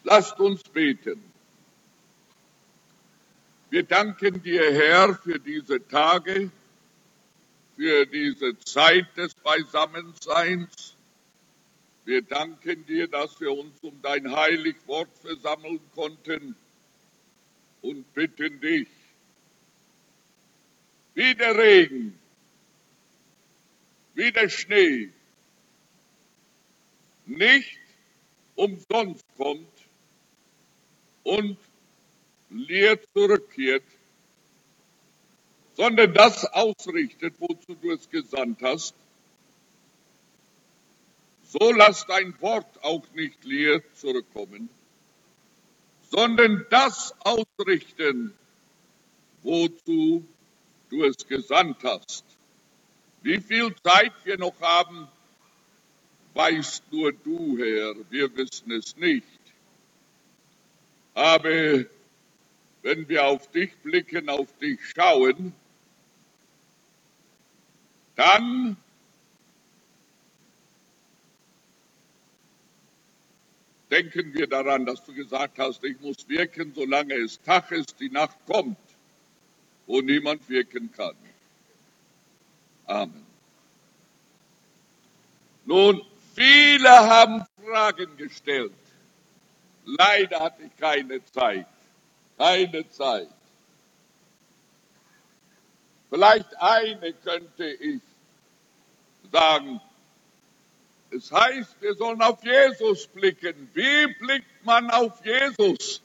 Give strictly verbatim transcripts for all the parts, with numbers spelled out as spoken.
Lasst uns beten. Wir danken dir, Herr, für diese Tage, für diese Zeit des Beisammenseins. Wir danken dir, dass wir uns um dein heilig Wort versammeln konnten und bitten dich, wie der Regen, wie der Schnee, nicht umsonst kommt und leer zurückkehrt, sondern das ausrichtet, wozu du es gesandt hast. So lass dein Wort auch nicht leer zurückkommen, sondern das ausrichten, wozu du es gesandt hast. Wie viel Zeit wir noch haben, weißt nur du, Herr, wir wissen es nicht. Aber wenn wir auf dich blicken, auf dich schauen, dann denken wir daran, dass du gesagt hast, ich muss wirken, solange es Tag ist, die Nacht kommt, wo niemand wirken kann. Amen. Nun, viele haben Fragen gestellt. Leider hatte ich keine Zeit. Keine Zeit. Vielleicht eine könnte ich sagen. Es heißt, wir sollen auf Jesus blicken. Wie blickt man auf Jesus?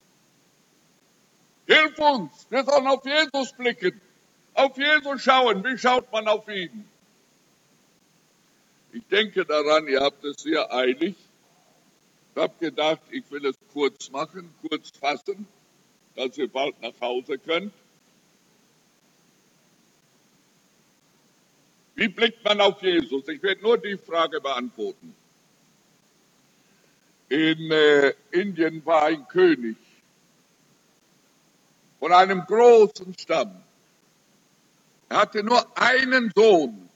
Hilf uns, wir sollen auf Jesus blicken. Auf Jesus schauen. Wie schaut man auf ihn? Ich denke daran, ihr habt es sehr eilig. Ich habe gedacht, ich will es kurz machen, kurz fassen, dass ihr bald nach Hause könnt. Wie blickt man auf Jesus? Ich werde nur die Frage beantworten. In äh, Indien war ein König von einem großen Stamm. Er hatte nur einen Sohn.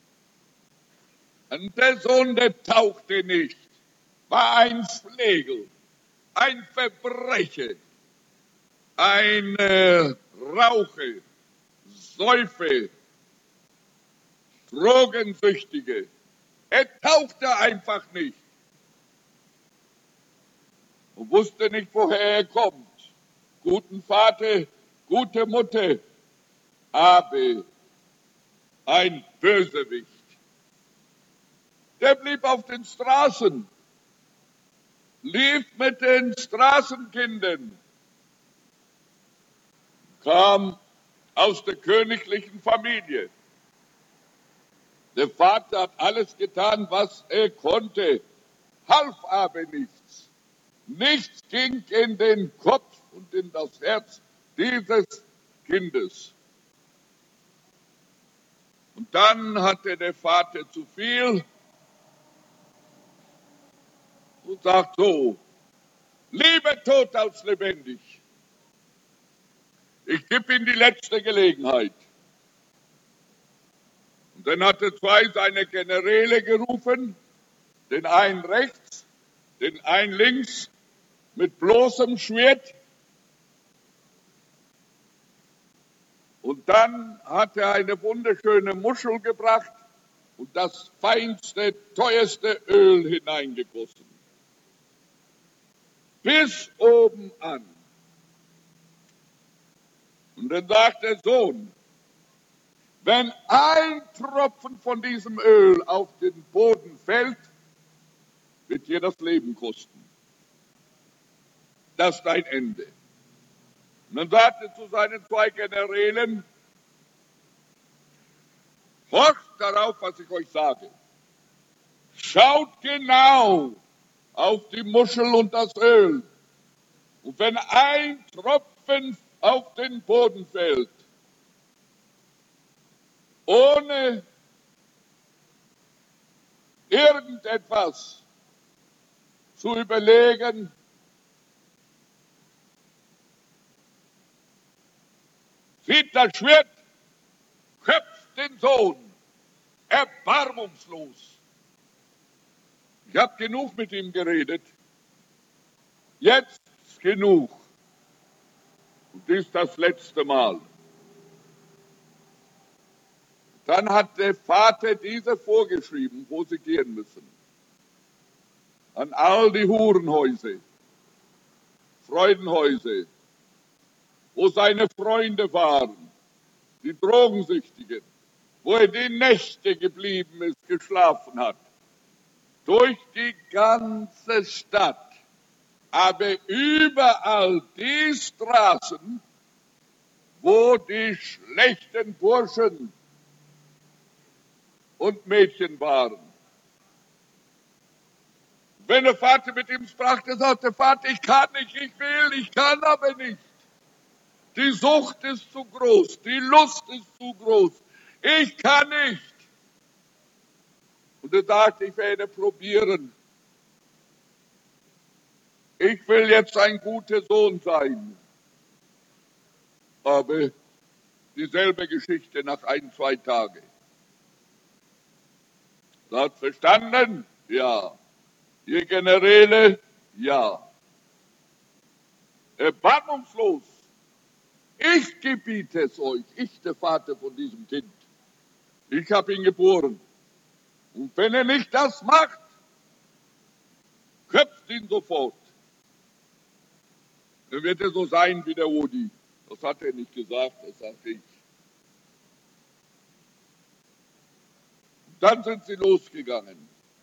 Und der Sohn, der tauchte nicht, war ein Schlegel, ein Verbrecher, ein äh, Raucher, Säufer, Drogensüchtige. Er tauchte einfach nicht und wusste nicht, woher er kommt. Guten Vater, gute Mutter, aber ein Bösewicht. Der blieb auf den Straßen, lief mit den Straßenkindern, kam aus der königlichen Familie. Der Vater hat alles getan, was er konnte, half aber nichts. Nichts ging in den Kopf und in das Herz dieses Kindes. Und dann hatte der Vater zu viel und sagt so, lieber tot als lebendig. Ich gebe ihm die letzte Gelegenheit. Und dann hat er zwei seiner Generäle gerufen, den einen rechts, den einen links, mit bloßem Schwert. Und dann hat er eine wunderschöne Muschel gebracht und das feinste, teuerste Öl hineingegossen. Bis oben an. Und dann sagt der Sohn, wenn ein Tropfen von diesem Öl auf den Boden fällt, wird dir das Leben kosten. Das ist dein Ende. Und dann sagt er zu seinen zwei Generälen, horcht darauf, was ich euch sage. Schaut genau auf die Muschel und das Öl. Und wenn ein Tropfen auf den Boden fällt, ohne irgendetwas zu überlegen, zieht das Schwert, köpft den Sohn, erbarmungslos. Ich habe genug mit ihm geredet. Jetzt genug. Und dies das letzte Mal. Dann hat der Vater diese vorgeschrieben, wo sie gehen müssen. An all die Hurenhäuser, Freudenhäuser, wo seine Freunde waren, die Drogensüchtigen, wo er die Nächte geblieben ist, geschlafen hat. Durch die ganze Stadt, aber überall die Straßen, wo die schlechten Burschen und Mädchen waren. Wenn der Vater mit ihm sprach, der sagte, Vater, ich kann nicht, ich will, ich kann aber nicht. Die Sucht ist zu groß, die Lust ist zu groß, ich kann nicht. Und er sagte, ich werde probieren. Ich will jetzt ein guter Sohn sein. Aber dieselbe Geschichte nach ein, zwei Tagen. Er hat verstanden? Ja. Ihr Generäle? Ja. Erbarmungslos. Ich gebiete es euch, ich der Vater von diesem Kind. Ich habe ihn geboren. Und wenn er nicht das macht, köpft ihn sofort. Dann wird er so sein wie der Odi. Das hat er nicht gesagt, das sagte ich. Dann sind sie losgegangen.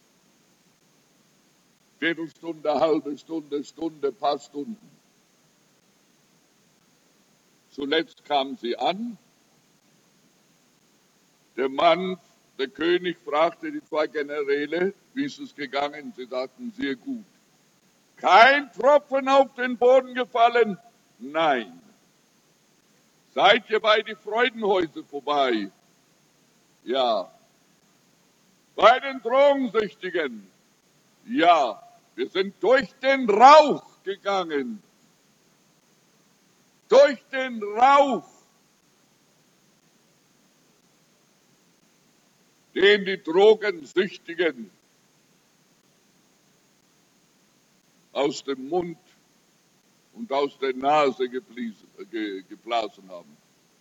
Viertelstunde, halbe Stunde, Stunde, paar Stunden. Zuletzt kamen sie an. Der Mann, der König, fragte die zwei Generäle, wie ist es gegangen? Sie sagten, sehr gut. Kein Tropfen auf den Boden gefallen? Nein. Seid ihr bei die Freudenhäuser vorbei? Ja. Bei den Drogensüchtigen? Ja. Wir sind durch den Rauch gegangen. Durch den Rauch, den die Drogensüchtigen aus dem Mund und aus der Nase geblasen haben.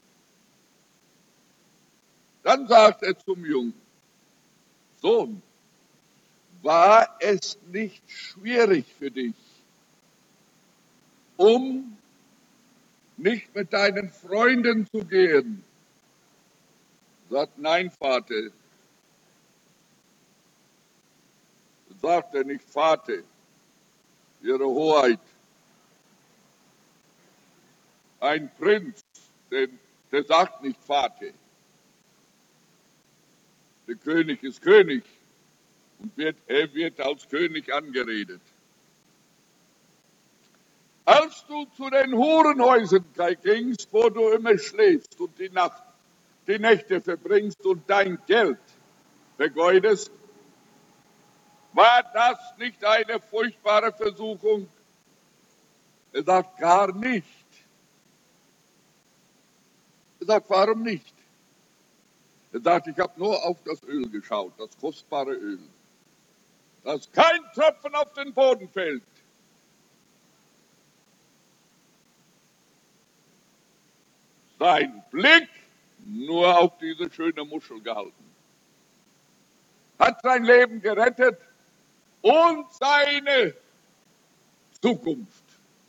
Dann sagt er zum Jungen, Sohn, war es nicht schwierig für dich, um nicht mit deinen Freunden zu gehen? Sagt, nein, Vater. Sagt er nicht, Vater, Ihre Hoheit. Ein Prinz, der, der sagt nicht Vater. Der König ist König und wird, er wird als König angeredet. Als du zu den Hurenhäusern gingst, wo du immer schläfst und die Nacht, die Nächte verbringst und dein Geld vergeudest, war das nicht eine furchtbare Versuchung? Er sagt, gar nicht. Er sagt, warum nicht? Er sagt, ich habe nur auf das Öl geschaut, das kostbare Öl, dass kein Tropfen auf den Boden fällt. Sein Blick nur auf diese schöne Muschel gehalten. Hat sein Leben gerettet und seine Zukunft.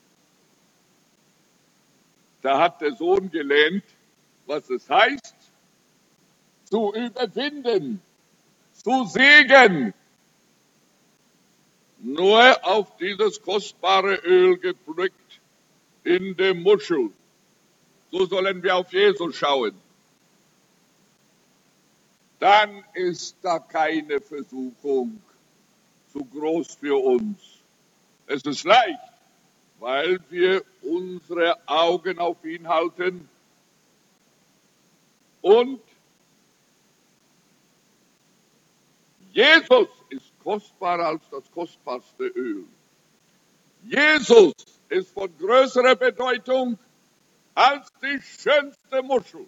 Da hat der Sohn gelernt, was es heißt, zu überwinden, zu siegen. Nur auf dieses kostbare Öl gepflückt in der Muschel. So sollen wir auf Jesus schauen. Dann ist da keine Versuchung zu groß für uns. Es ist leicht, weil wir unsere Augen auf ihn halten und Jesus ist kostbarer als das kostbarste Öl. Jesus ist von größerer Bedeutung als die schönste Muschel.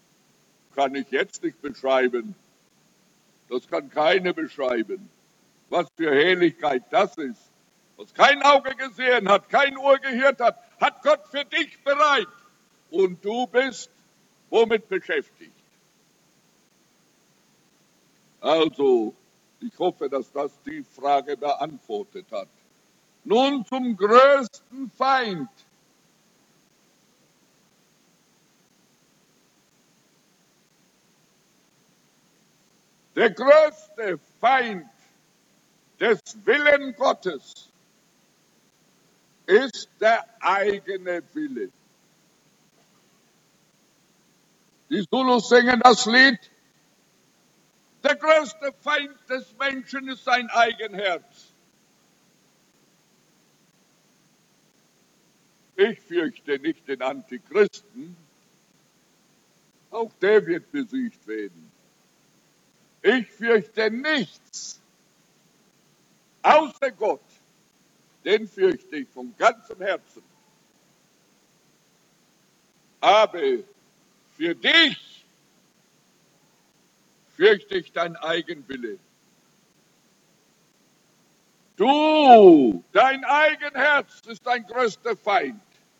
Kann ich jetzt nicht beschreiben. Das kann keine beschreiben. Was für Herrlichkeit das ist. Was kein Auge gesehen hat, kein Ohr gehört hat, hat Gott für dich bereit. Und du bist womit beschäftigt? Also, ich hoffe, dass das die Frage beantwortet hat. Nun zum größten Feind. Der größte Feind des Willens Gottes ist der eigene Wille. Die Zulus singen das Lied: Der größte Feind des Menschen ist sein Eigenherz. Ich fürchte nicht den Antichristen, auch der wird besiegt werden. Ich fürchte nichts außer Gott, den fürchte ich von ganzem Herzen. Aber für dich fürchte ich dein Eigenwille. Du, dein Eigenherz ist dein größter Feind.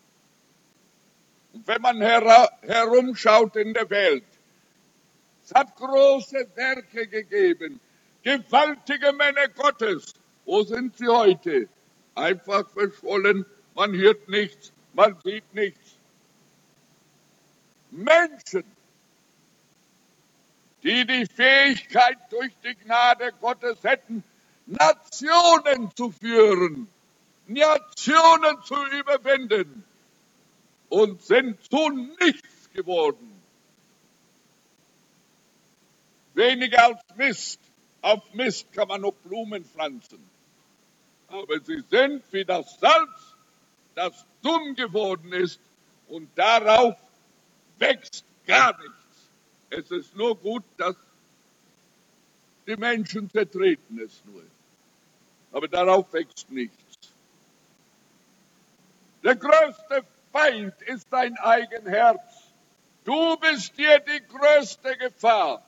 Und wenn man her herumschaut in der Welt, es hat große Werke gegeben, gewaltige Männer Gottes. Wo sind sie heute? Einfach verschollen, man hört nichts, man sieht nichts. Menschen, die die Fähigkeit durch die Gnade Gottes hätten, Nationen zu führen, Nationen zu überwinden, und sind zu nichts geworden. Weniger als Mist. Auf Mist kann man noch Blumen pflanzen. Aber sie sind wie das Salz, das dumm geworden ist, und darauf wächst gar nichts. Es ist nur gut, dass die Menschen zertreten es nur. Aber darauf wächst nichts. Der größte Feind ist dein Eigenherz. Du bist dir die größte Gefahr.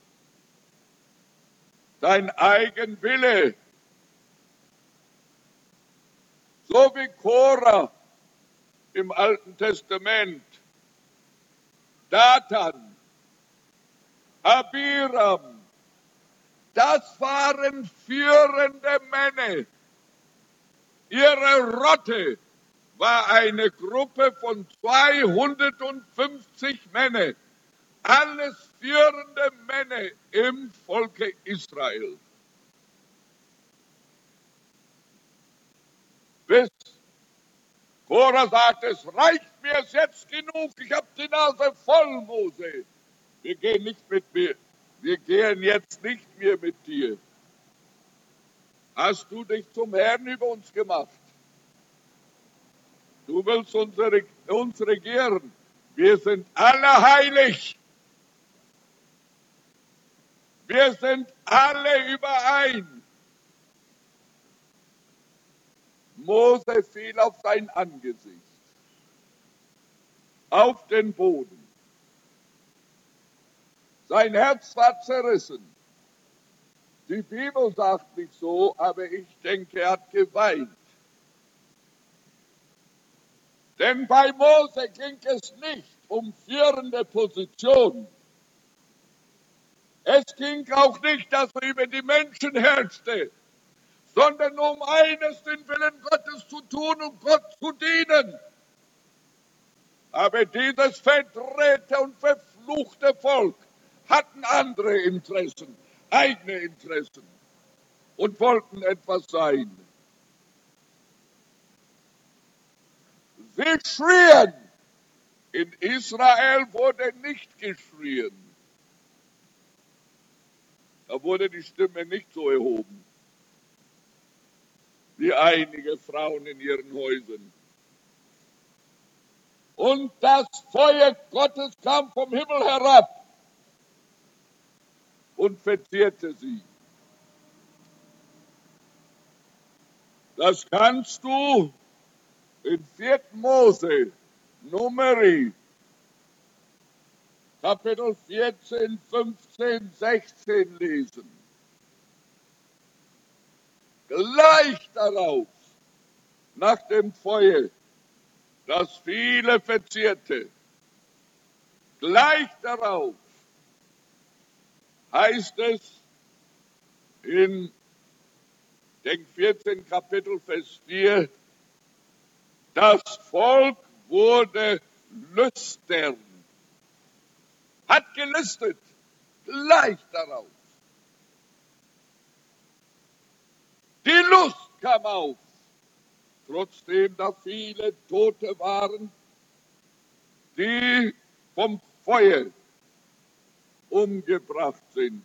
Dein Eigenwille. So wie Korah im Alten Testament, Datan, Abiram, das waren führende Männer. Ihre Rotte war eine Gruppe von zweihundertfünfzig Männern. Alles führende Männer im Volke Israel. Bis Korah sagt, es reicht mir jetzt genug, ich habe die Nase voll, Mose. Wir gehen nicht mit mir, wir gehen jetzt nicht mehr mit dir. Hast du dich zum Herrn über uns gemacht? Du willst uns regieren. Wir sind alle heilig. Wir sind alle überein. Mose fiel auf sein Angesicht, auf den Boden. Sein Herz war zerrissen. Die Bibel sagt nicht so, aber ich denke, er hat geweint. Denn bei Mose ging es nicht um führende Position. Es ging auch nicht, dass er über die Menschen herrschte, sondern um eines, den Willen Gottes zu tun und Gott zu dienen. Aber dieses verdrehte und verfluchte Volk hatten andere Interessen, eigene Interessen und wollten etwas sein. Sie schrien. In Israel wurde nicht geschrien. Da wurde die Stimme nicht so erhoben wie einige Frauen in ihren Häusern. Und das Feuer Gottes kam vom Himmel herab und verzehrte sie. Das kannst du in vierten Mose, Numeri, Kapitel vierzehn, fünfzehn, sechzehn lesen. gleich darauf, nach dem Feuer, das viele verzehrte, gleich darauf heißt es in den vierzehnten Kapitel, Vers vier, das Volk wurde lüstern, hat gelüstet, gleich darauf. Die Lust kam auf, trotzdem da viele Tote waren, die vom Feuer umgebracht sind.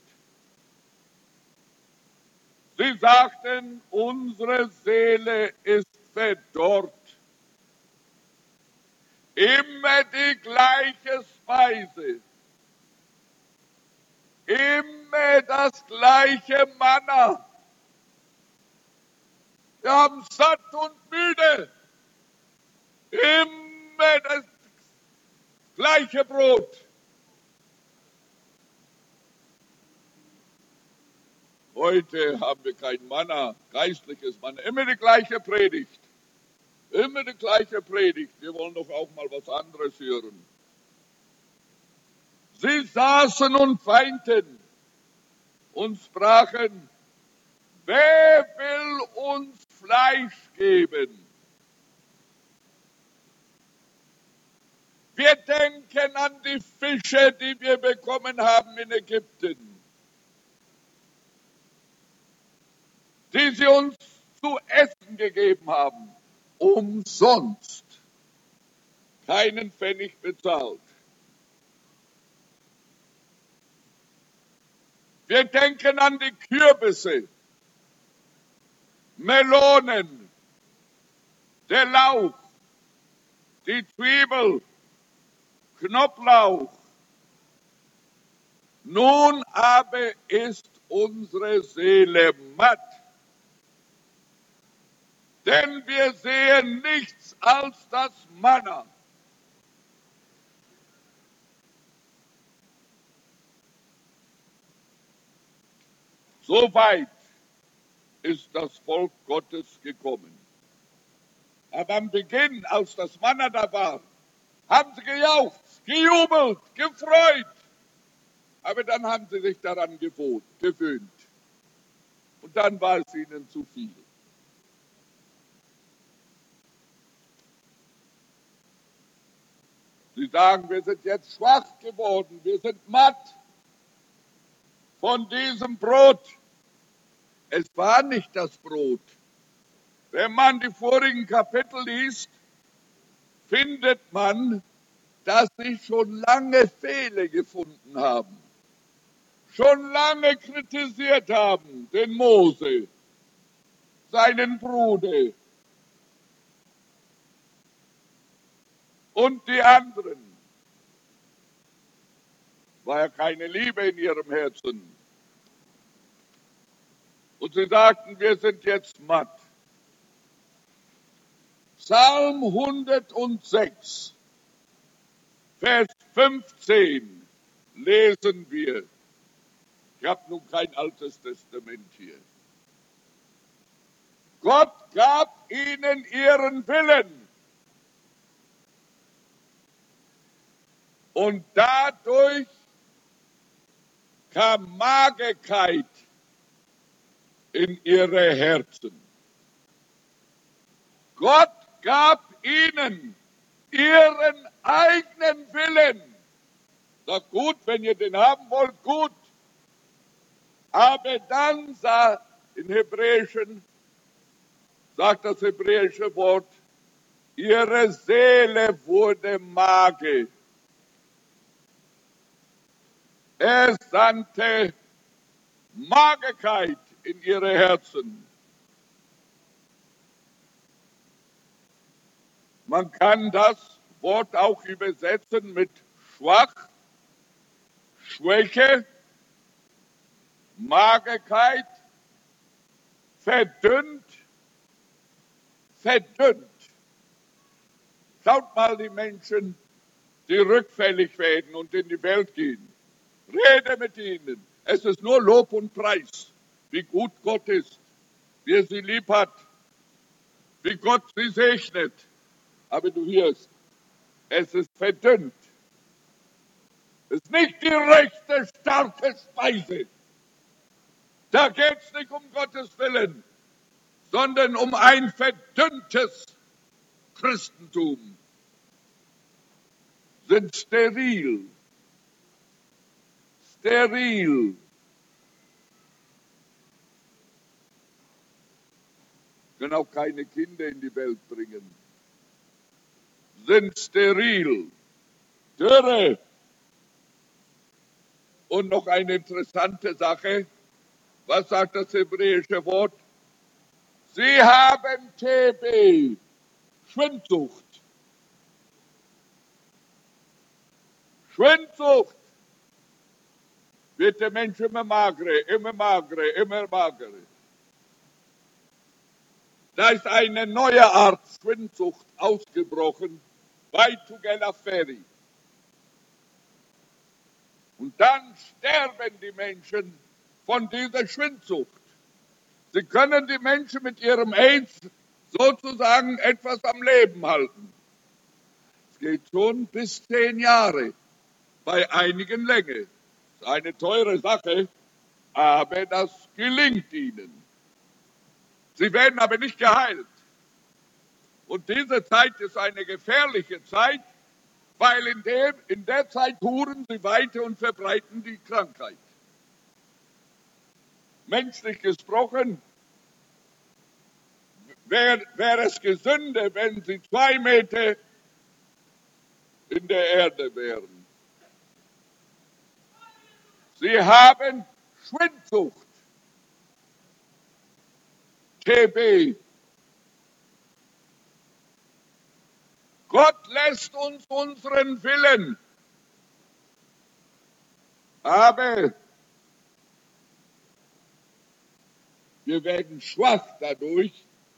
Sie sagten, unsere Seele ist verdorrt. Immer die gleiche Speise, immer das gleiche Manna. Wir haben satt und müde, immer das gleiche Brot. Heute haben wir kein Manna, geistliches Manna, immer die gleiche Predigt. Immer die gleiche Predigt. Wir wollen doch auch mal was anderes hören. Sie saßen und weinten und sprachen, wer will uns Fleisch geben? Wir denken an die Fische, die wir bekommen haben in Ägypten, die sie uns zu essen gegeben haben, umsonst, keinen Pfennig bezahlt. Wir denken an die Kürbisse, Melonen, der Lauch, die Zwiebel, Knoblauch. Nun aber ist unsere Seele matt, denn wir sehen nichts als das Manna. So weit ist das Volk Gottes gekommen. Aber am Beginn, als das Manna da war, haben sie gejauchzt, gejubelt, gefreut. Aber dann haben sie sich daran gewöhnt. Und dann war es ihnen zu viel. Sie sagen, wir sind jetzt schwach geworden, wir sind matt von diesem Brot. Es war nicht das Brot. Wenn man die vorigen Kapitel liest, findet man, dass sie schon lange Fehler gefunden haben. Schon lange kritisiert haben, den Mose, seinen Bruder und die anderen. War ja keine Liebe in ihrem Herzen. Und sie sagten, wir sind jetzt matt. Psalm hundertsechs, Vers fünfzehn lesen wir. Ich habe nun kein Altes Testament hier. Gott gab ihnen ihren Willen. Und dadurch kam Magerkeit in ihre Herzen. Gott gab ihnen ihren eigenen Willen. Sagt gut, wenn ihr den haben wollt, gut. Aber dann sah im Hebräischen, sagt das hebräische Wort, ihre Seele wurde mager. Er sandte Magerkeit in ihre Herzen. Man kann das Wort auch übersetzen mit schwach, Schwäche, Magerkeit, verdünnt, verdünnt. Schaut mal die Menschen, die rückfällig werden und in die Welt gehen. Rede mit ihnen. Es ist nur Lob und Preis, wie gut Gott ist. wie er sie lieb hat, wie Gott sie segnet. Aber du hörst, es ist verdünnt. Es ist nicht die rechte, starke Speise. Da geht es nicht um Gottes Willen, sondern um ein verdünntes Christentum. Sind steril. Steril. Können auch keine Kinder in die Welt bringen. Sind steril. Dürre. Und noch eine interessante Sache. Was sagt das hebräische Wort? Sie haben T B, Schwindsucht. Schwindsucht wird der Mensch immer magere, immer magere, immer magere. Da ist eine neue Art Schwindsucht ausgebrochen bei Tugela Ferry. Und dann sterben die Menschen von dieser Schwindsucht. Sie können die Menschen mit ihrem AIDS sozusagen etwas am Leben halten. Es geht schon bis zehn Jahre, bei einigen länger. Das ist eine teure Sache, aber das gelingt ihnen. Sie werden aber nicht geheilt. Und diese Zeit ist eine gefährliche Zeit, weil in, dem, in der Zeit huren sie weiter und verbreiten die Krankheit. Menschlich gesprochen wäre wär es gesünder, wenn sie zwei Meter in der Erde wären. Sie haben Schwindsucht, T B. Gott lässt uns unseren Willen, aber wir werden schwach dadurch,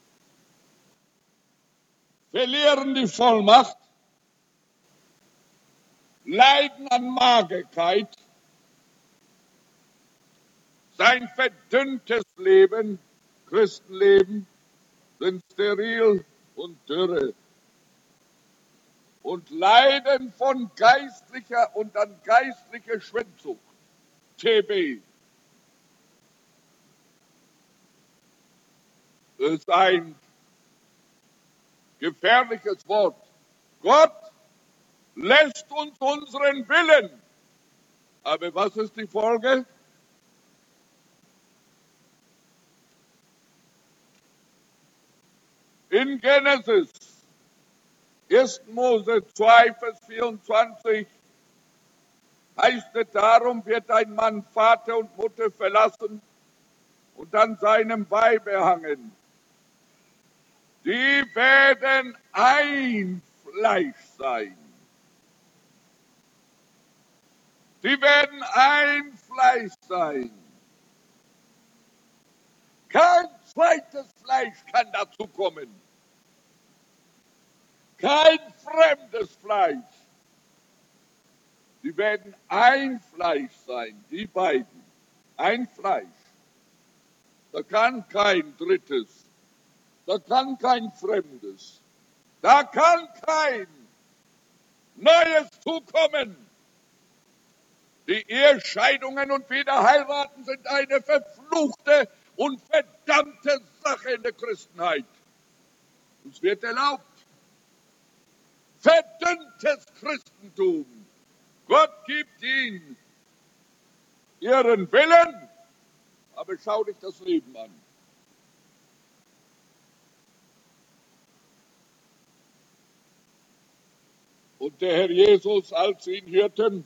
verlieren die Vollmacht, leiden an Magerkeit, sein verdünntes Leben, Christenleben, sind steril und dürre und leiden von geistlicher und an geistlicher Schwindsucht, T B. Das ist ein gefährliches Wort. Gott lässt uns unseren Willen. Aber was ist die Folge? In Genesis, erster Mose zwei, Vers vierundzwanzig, heißt es, darum wird ein Mann Vater und Mutter verlassen und an seinem Weibe hangen. Die werden ein Fleisch sein. Die werden ein Fleisch sein. Kein zweites Fleisch kann dazu kommen. Kein fremdes Fleisch. Die werden ein Fleisch sein, die beiden. Ein Fleisch. Da kann kein drittes. Da kann kein fremdes. Da kann kein Neues zukommen. Die Ehescheidungen und Wiederheiraten sind eine verfluchte und verdammte Sache in der Christenheit. Es wird erlaubt. Verdünntes Christentum. Gott gibt ihnen ihren Willen, aber schau dich das Leben an. Und der Herr Jesus, als sie ihn hörten,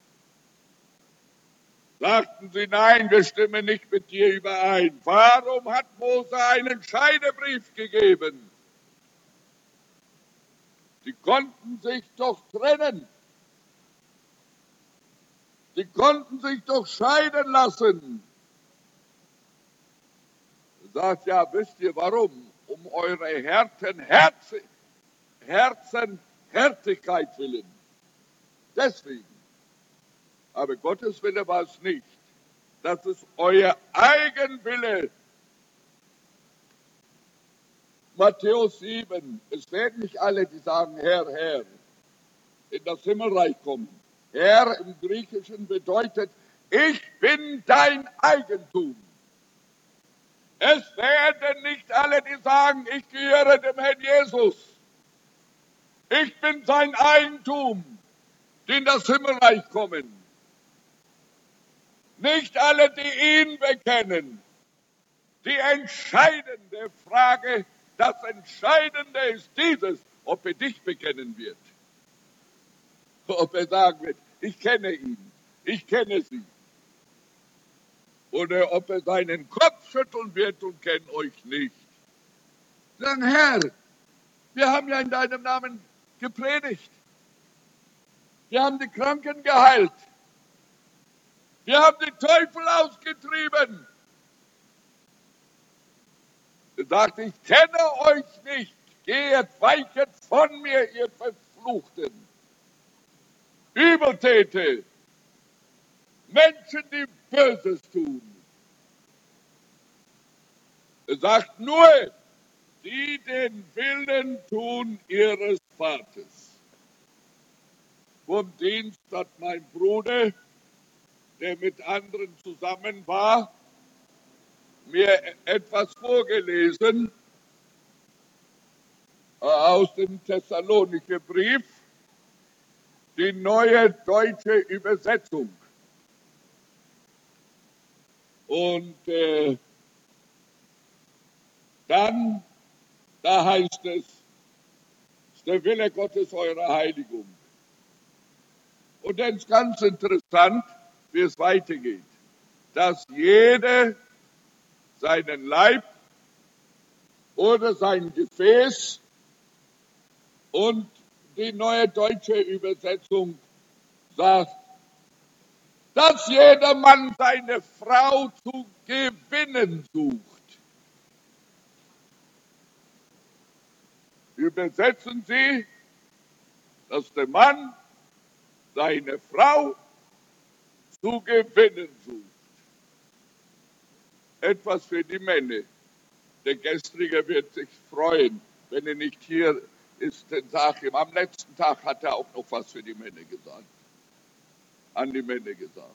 sagten sie, nein, wir stimmen nicht mit dir überein. Warum hat Mose einen Scheidebrief gegeben? Sie konnten sich doch trennen. Sie konnten sich doch scheiden lassen. Er sagt, ja, wisst ihr warum? Um eure Herzen, Herzen, Herzen, Härtigkeit willen. Deswegen. Aber Gottes Wille war es nicht. Das ist euer Eigenwille, Matthäus sieben, es werden nicht alle, die sagen, Herr, Herr, in das Himmelreich kommen. Herr im Griechischen bedeutet, ich bin dein Eigentum. Es werden nicht alle, die sagen, ich gehöre dem Herrn Jesus. Ich bin sein Eigentum, die in das Himmelreich kommen. Nicht alle, die ihn bekennen. Die entscheidende Frage, das Entscheidende ist dieses, ob er dich bekennen wird. Ob er sagen wird, ich kenne ihn, ich kenne sie. Oder ob er seinen Kopf schütteln wird und kennt euch nicht. Sagen, Herr, wir haben ja in deinem Namen gepredigt. Wir haben die Kranken geheilt. Wir haben die Teufel ausgetrieben. Er sagt, ich kenne euch nicht. Geht, weichet von mir, ihr Verfluchten. Übeltäter. Menschen, die Böses tun. Er sagt nur, die den Willen tun ihres Vaters. Vom Dienst hat mein Bruder, der mit anderen zusammen war, mir etwas vorgelesen aus dem Thessalonicher Brief, die neue deutsche Übersetzung. Und äh, dann, da heißt es, es ist der Wille Gottes eure Heiligung. Und dann ist ganz interessant, wie es weitergeht, dass jeder seinen Leib oder sein Gefäß und die neue deutsche Übersetzung sagt, dass jeder Mann seine Frau zu gewinnen sucht. Übersetzen Sie, dass der Mann seine Frau zu gewinnen sucht. Etwas für die Männer. Der Gestrige wird sich freuen, wenn er nicht hier ist, denn sag ihm, am letzten Tag hat er auch noch was für die Männer gesagt. An die Männer gesagt.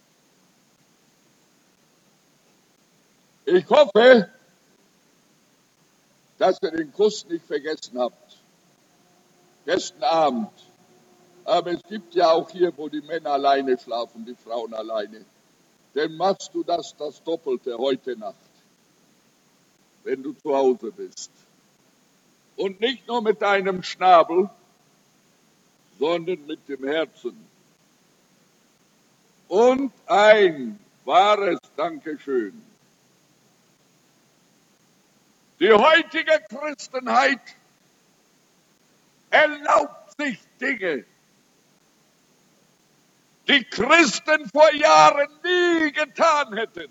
Ich hoffe, dass ihr den Kuss nicht vergessen habt. Gestern Abend. Aber es gibt ja auch hier, wo die Männer alleine schlafen, die Frauen alleine. Dann machst du das das Doppelte heute Nacht, wenn du zu Hause bist. Und nicht nur mit deinem Schnabel, sondern mit dem Herzen. Und ein wahres Dankeschön. Die heutige Christenheit erlaubt sich Dinge, die Christen vor Jahren nie getan hätten.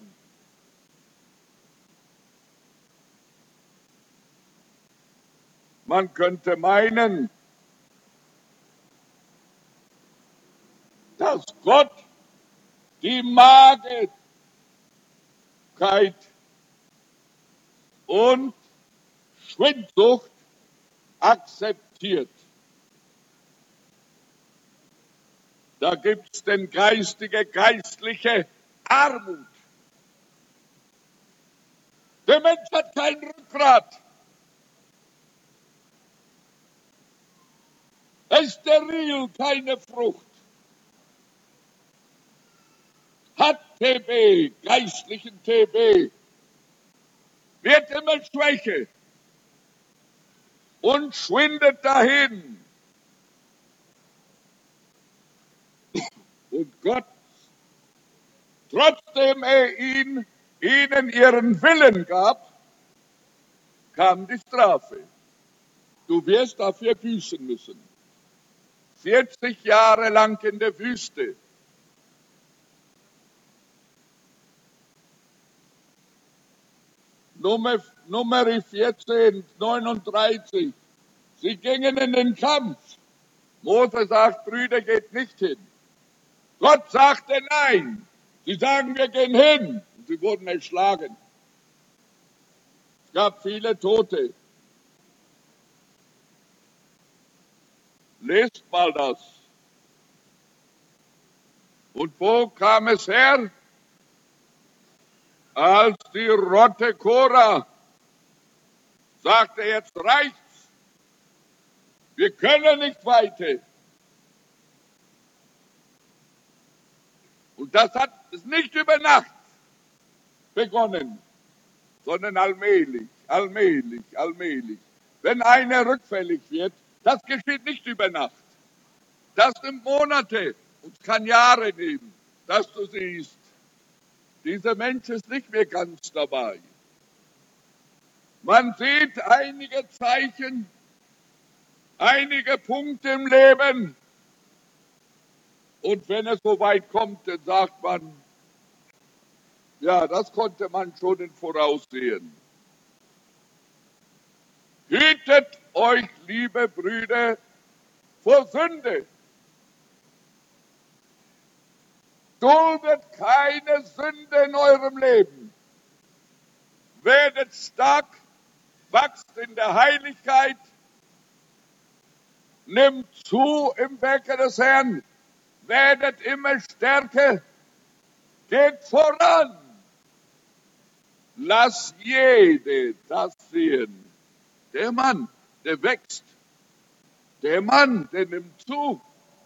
Man könnte meinen, dass Gott die Magerkeit und Schwindsucht akzeptiert. Da gibt es denn geistige, geistliche Armut. Der Mensch hat kein Rückgrat. Er ist steril, keine Frucht. Hat T B, geistlichen T B, wird immer schwächer und schwindet dahin. Und Gott, trotzdem er ihn, ihnen ihren Willen gab, kam die Strafe. Du wirst dafür büßen müssen. vierzig Jahre lang in der Wüste. Nummer, Nummer vierzehn, neununddreißig. Sie gingen in den Kampf. Mose sagt, Brüder, geht nicht hin. Gott sagte nein. Sie sagen, wir gehen hin. Und sie wurden erschlagen. Es gab viele Tote. Lest mal das. Und wo kam es her? Als die Rotte Korah sagte, jetzt reicht's. Wir können nicht weiter. Und das hat es nicht über Nacht begonnen, sondern allmählich, allmählich, allmählich. Wenn einer rückfällig wird, das geschieht nicht über Nacht. Das nimmt Monate und kann Jahre nehmen, dass du siehst, dieser Mensch ist nicht mehr ganz dabei. Man sieht einige Zeichen, einige Punkte im Leben. Und wenn es so weit kommt, dann sagt man, ja, das konnte man schon im Voraus sehen. Hütet euch, liebe Brüder, vor Sünde. Duldet keine Sünde in eurem Leben. Werdet stark, wachst in der Heiligkeit, nimmt zu im Werke des Herrn, werdet immer stärker, geht voran. Lass jede das sehen. Der Mann, der wächst. Der Mann, der nimmt zu.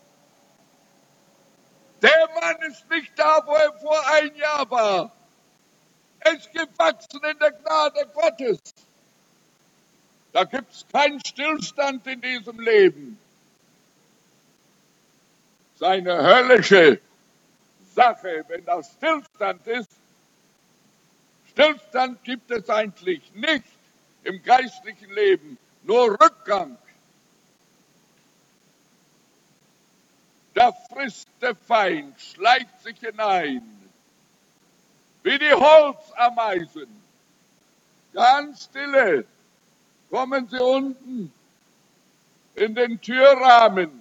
Der Mann ist nicht da, wo er vor ein Jahr war. Er ist gewachsen in der Gnade Gottes. Da gibt es keinen Stillstand in diesem Leben. Seine höllische Sache, wenn das Stillstand ist, Stillstand gibt es eigentlich nicht im geistlichen Leben, nur Rückgang. Da frisst der Feind, schleicht sich hinein, wie die Holzameisen. Ganz stille kommen sie unten in den Türrahmen.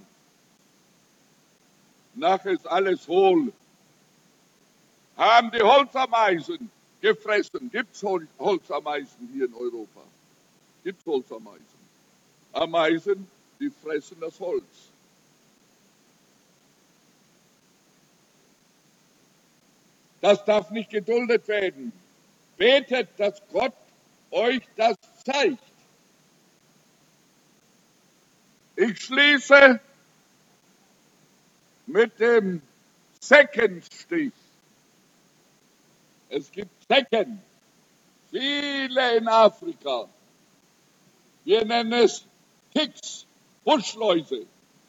Nachher ist alles hohl. Haben die Holzameisen gefressen. Gibt es Holzameisen hier in Europa? Gibt es Holzameisen? Ameisen, die fressen das Holz. Das darf nicht geduldet werden. Betet, dass Gott euch das zeigt. Ich schließe mit dem Zeckenstich. Es gibt Zecken, viele in Afrika. Wir nennen es Ticks, Buschläuse.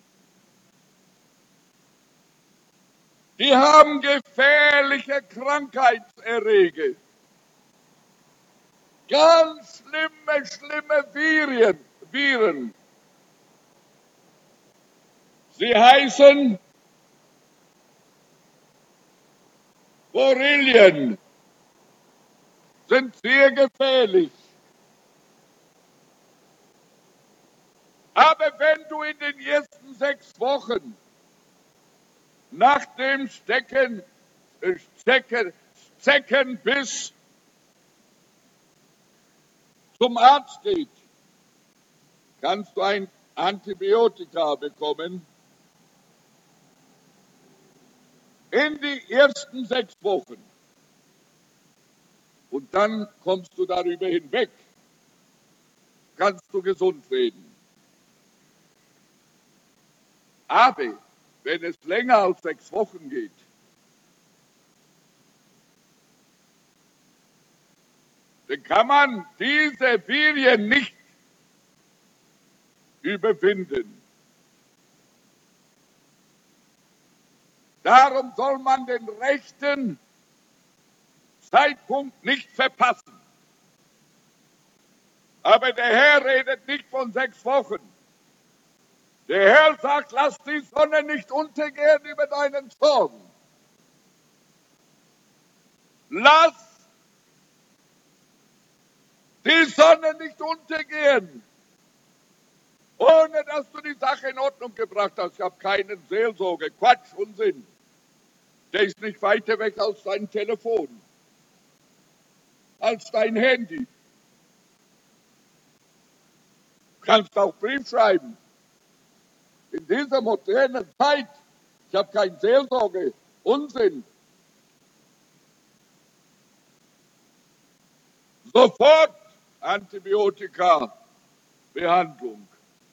Die haben gefährliche Krankheitserreger. Ganz schlimme, schlimme Viren. Viren. Sie heißen Borrelien, sind sehr gefährlich. Aber wenn du in den ersten sechs Wochen nach dem Stecken, äh, Stecken, Zeckenbiss zum Arzt gehst, kannst du ein Antibiotika bekommen. In die ersten sechs Wochen. Und dann kommst du darüber hinweg. Kannst du gesund werden. Aber wenn es länger als sechs Wochen geht, dann kann man diese Viren nicht überwinden. Darum soll man den rechten Zeitpunkt nicht verpassen. Aber der Herr redet nicht von sechs Wochen. Der Herr sagt, lass die Sonne nicht untergehen über deinen Zorn. Lass die Sonne nicht untergehen, ohne dass du die Sache in Ordnung gebracht hast. Ich habe keinen Seelsorger. Quatsch, Unsinn. Der ist nicht weiter weg als dein Telefon, als dein Handy. Du kannst auch Brief schreiben. in dieser modernen Zeit, ich habe keine Seelsorge, Unsinn. Sofort Antibiotika-Behandlung.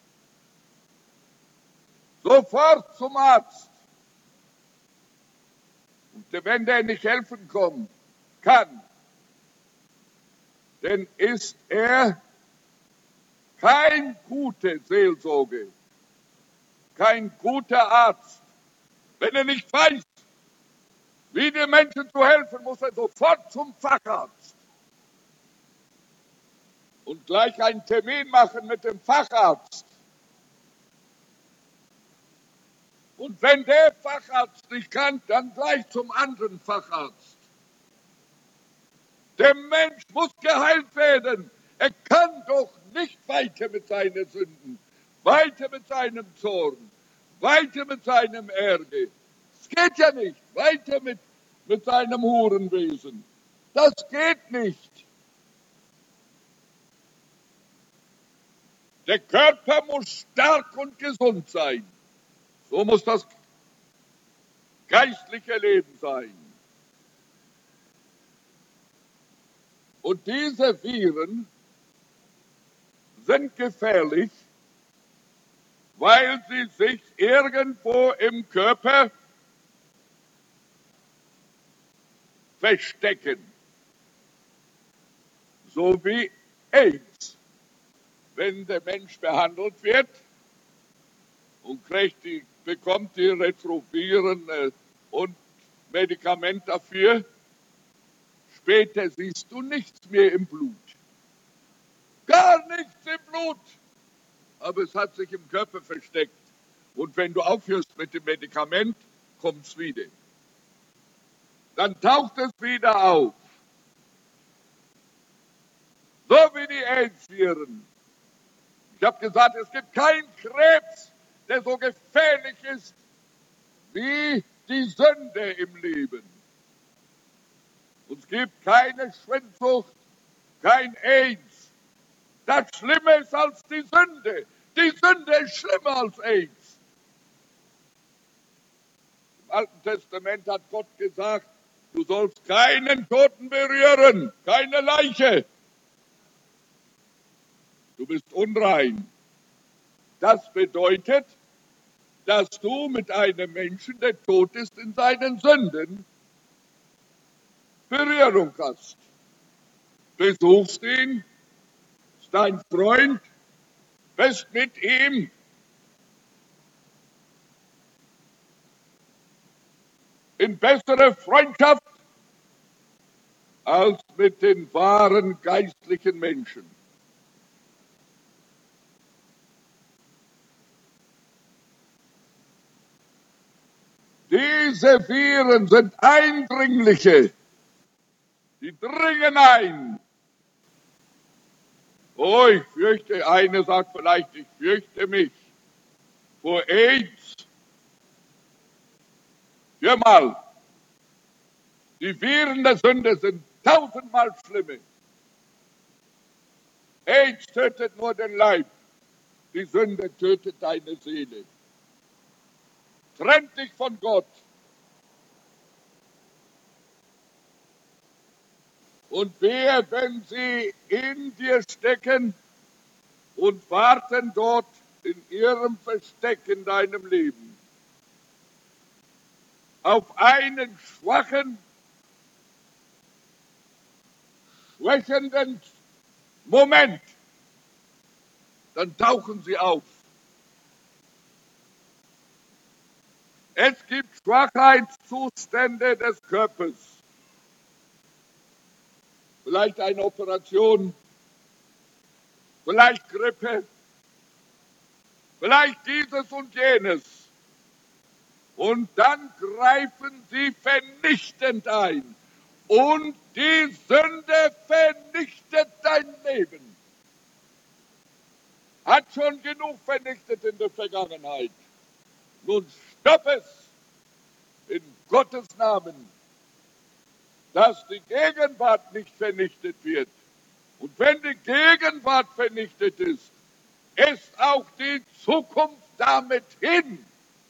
Sofort zum Arzt. Und wenn der nicht helfen kommen kann, dann ist er kein gute Seelsorge, kein guter Arzt. Wenn er nicht weiß, wie den Menschen zu helfen, muss er sofort zum Facharzt. Und gleich einen Termin machen mit dem Facharzt. Und wenn der Facharzt nicht kann, dann gleich zum anderen Facharzt. Der Mensch muss geheilt werden. Er kann doch nicht weiter mit seinen Sünden, weiter mit seinem Zorn, weiter mit seinem Ärger. Es geht ja nicht. Weiter mit, mit seinem Hurenwesen. Das geht nicht. Der Körper muss stark und gesund sein. So muss das geistliche Leben sein. Und diese Viren sind gefährlich, weil sie sich irgendwo im Körper verstecken. So wie AIDS. Wenn der Mensch behandelt wird und kriegt die, bekommt die Retroviren äh, und Medikament dafür, später siehst du nichts mehr im Blut. Gar nichts im Blut. Aber es hat sich im Körper versteckt. Und wenn du aufhörst mit dem Medikament, kommt es wieder. Dann taucht es wieder auf. So wie die AIDS-Viren. Ich habe gesagt, es gibt keinen Krebs, der so gefährlich ist wie die Sünde im Leben. Und es gibt keine Schwindsucht, kein AIDS. Das Schlimme ist als die Sünde. Die Sünde ist schlimmer als AIDS. Im Alten Testament hat Gott gesagt, du sollst keinen Toten berühren, keine Leiche. Du bist unrein. Das bedeutet, dass du mit einem Menschen, der tot ist in seinen Sünden, Berührung hast. Besuchst ihn, ist dein Freund, bist mit ihm. In bessere Freundschaft als mit den wahren geistlichen Menschen. Diese Viren sind Eindringliche. Die dringen ein. Oh, ich fürchte, eine sagt vielleicht, ich fürchte mich vor AIDS. Hör mal, die Viren der Sünde sind tausendmal schlimmer. AIDS tötet nur den Leib, die Sünde tötet deine Seele. Trennt dich von Gott. Und wer, wenn sie in dir stecken und warten dort in ihrem Versteck in deinem Leben auf einen schwachen, schwächenden Moment, dann tauchen sie auf. Es gibt Schwachheitszustände des Körpers. Vielleicht eine Operation, vielleicht Grippe, vielleicht dieses und jenes. Und dann greifen sie vernichtend ein. Und die Sünde vernichtet dein Leben. Hat schon genug vernichtet in der Vergangenheit. Nun stopp es in Gottes Namen, dass die Gegenwart nicht vernichtet wird. Und wenn die Gegenwart vernichtet ist, ist auch die Zukunft damit hin.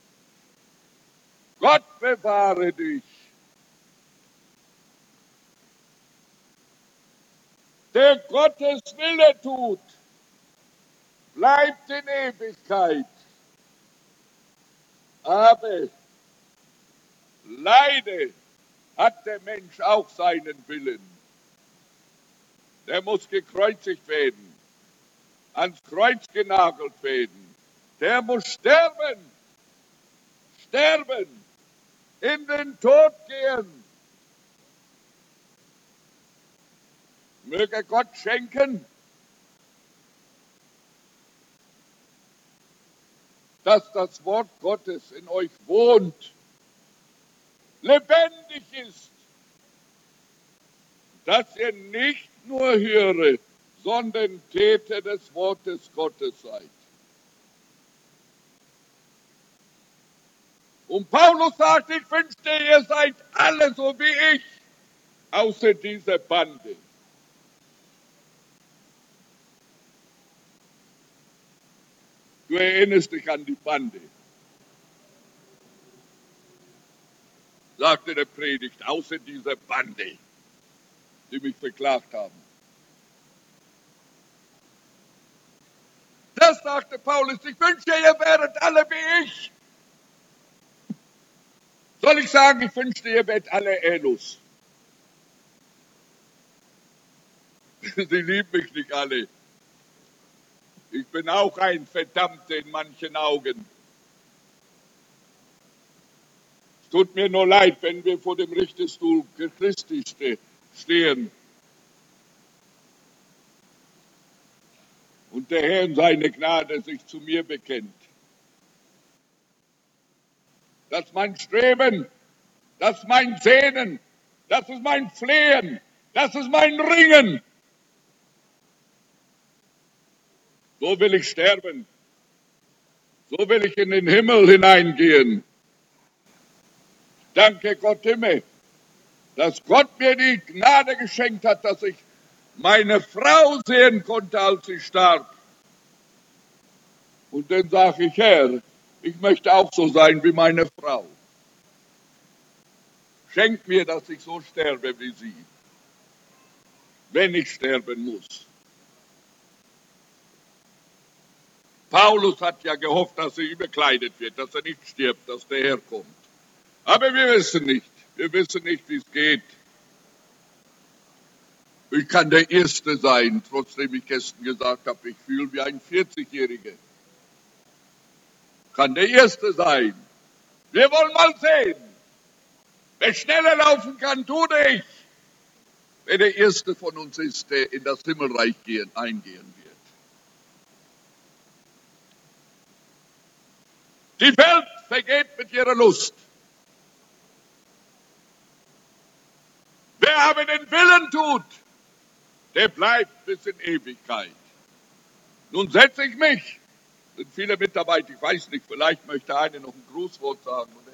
Gott bewahre dich. Der Gottes Wille tut, bleibt in Ewigkeit. Aber leider hat der Mensch auch seinen Willen. Der muss gekreuzigt werden, ans Kreuz genagelt werden. Der muss sterben, sterben, in den Tod gehen. Möge Gott schenken, dass das Wort Gottes in euch wohnt, lebendig ist, dass ihr nicht nur höre, sondern Täter des Wortes Gottes seid. Und Paulus sagt, ich wünschte, ihr seid alle so wie ich, außer dieser Bande. Du erinnerst dich an die Bande, sagte der Predigt, außer dieser Bande, die mich verklagt haben. Das sagte Paulus, ich wünschte, ihr wäret alle wie ich. Soll ich sagen, ich wünschte, ihr wärt alle Elus. Sie lieben mich nicht alle. Ich bin auch ein Verdammter in manchen Augen. Es tut mir nur leid, wenn wir vor dem Richterstuhl Christi stehen und der Herr in seine Gnade sich zu mir bekennt. Das ist mein Streben, das ist mein Sehnen, das ist mein Flehen, das ist mein Ringen. So will ich sterben. So will ich in den Himmel hineingehen. Danke Gott immer, dass Gott mir die Gnade geschenkt hat, dass ich meine Frau sehen konnte, als sie starb. Und dann sage ich, Herr, ich möchte auch so sein wie meine Frau. Schenk mir, dass ich so sterbe wie sie, wenn ich sterben muss. Paulus hat ja gehofft, dass er überkleidet wird, dass er nicht stirbt, dass der Herr kommt. Aber wir wissen nicht, wir wissen nicht, wie es geht. Ich kann der Erste sein, trotzdem ich gestern gesagt habe, ich fühle wie ein vierzigjähriger. Kann der Erste sein. Wir wollen mal sehen. Wer schneller laufen kann, tut ich. Wer der Erste von uns ist, der in das Himmelreich gehen, eingehen wird. Die Welt vergeht mit ihrer Lust. Wer aber den Willen tut, der bleibt bis in Ewigkeit. Nun setze ich mich, sind viele Mitarbeiter, ich weiß nicht, vielleicht möchte einer noch ein Grußwort sagen.